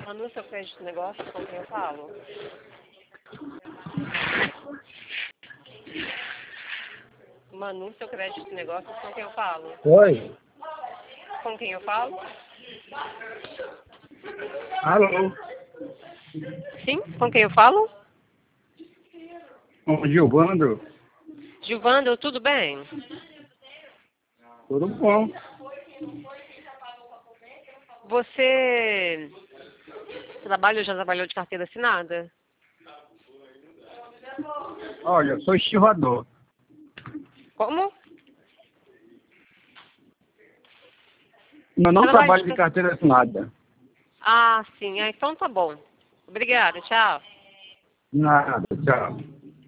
Manu, seu crédito negócio, com quem eu falo? Manu, seu crédito negócio, com quem eu falo? Oi. Com quem eu falo? Alô. Sim, com quem eu falo? Com o Gilvando. Gilvando, tudo bem? Tudo bom. Você já trabalhou de carteira assinada? Olha, eu sou estivador. Como? Eu não Trabalho trabalho de carteira assinada. Ah, sim. Então tá bom. Obrigada, tchau. Nada, tchau.